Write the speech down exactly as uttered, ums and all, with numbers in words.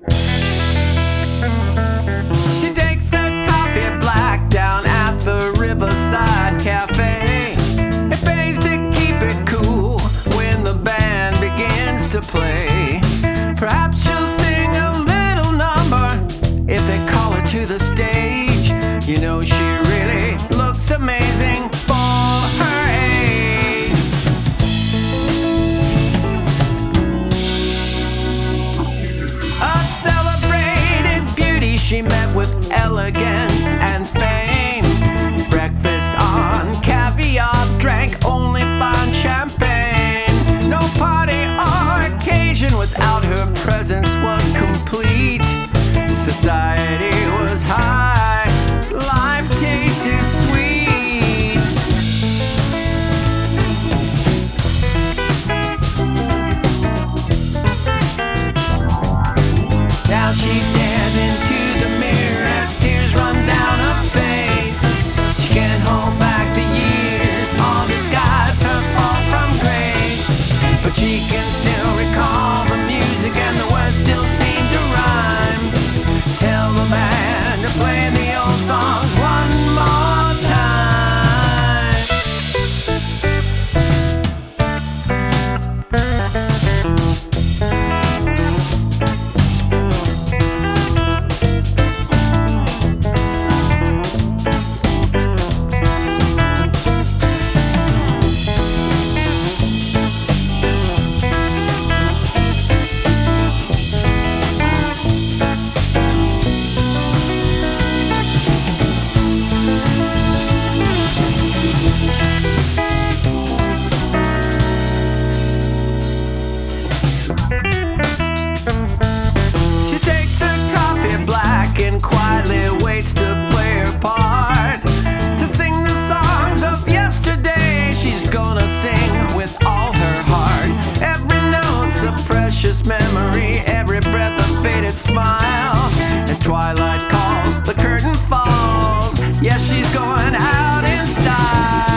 She takes a coffee black down at the Riverside Cafe. It pays to keep it cool when the band begins to play. Perhaps she'll sing a little number if they call her to the stage. You know she really looks amazing for her age. A celebrated beauty, she met with elegance and fame. Breakfast on caviar, drank only fine champagne. No party or occasion without her presence was complete. Society was high, life tasted sweet. Now she stares into the mirror as tears run down her face. She can't hold back the years, all disguise her fall from grace. But she can still recall the music and the words still seem to rhyme. Tell the band to play the old songs one more time. She takes her coffee black and quietly waits to play her part. To sing the songs of yesterday, she's gonna sing with all her heart. Every note's a precious memory, every breath a faded smile. As twilight calls, the curtain falls. Yes, she's going out in style.